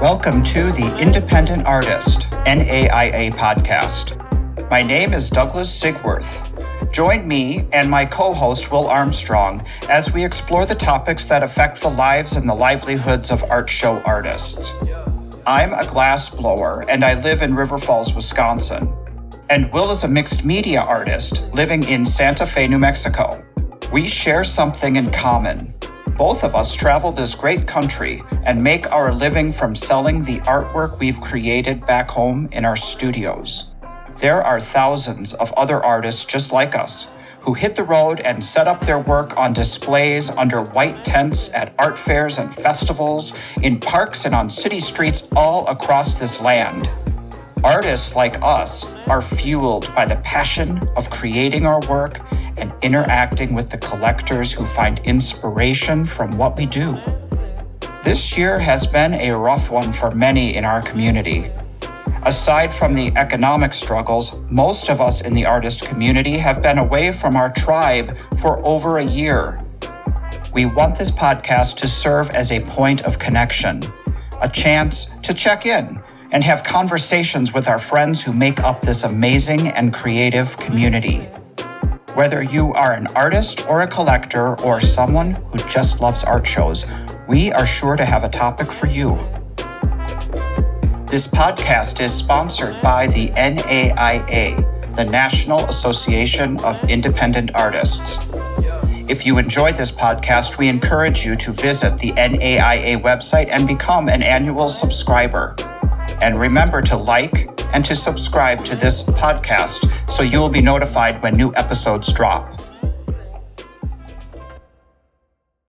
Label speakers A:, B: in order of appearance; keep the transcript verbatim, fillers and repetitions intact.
A: Welcome to the Independent Artist, N A I A podcast. My name is Douglas Sigworth. Join me and my co-host Will Armstrong as we explore the topics that affect the lives and the livelihoods of art show artists. I'm a glass blower and I live in River Falls, Wisconsin. And Will is a mixed media artist living in Santa Fe, New Mexico. We share something in common. Both of us travel this great country and make our living from selling the artwork we've created back home in our studios. There are thousands of other artists just like us who hit the road and set up their work on displays under white tents at art fairs and festivals, in parks and on city streets all across this land. Artists like us are fueled by the passion of creating our work and interacting with the collectors who find inspiration from what we do. This year has been a rough one for many in our community. Aside from the economic struggles, most of us in the artist community have been away from our tribe for over a year. We want this podcast to serve as a point of connection, a chance to check in and have conversations with our friends who make up this amazing and creative community. Whether you are an artist or a collector or someone who just loves art shows, we are sure to have a topic for you. This podcast is sponsored by the N A I A, the National Association of Independent Artists. If you enjoyed this podcast, we encourage you to visit the N A I A website and become an annual subscriber. And remember to like and to subscribe to this podcast so you will be notified when new episodes drop.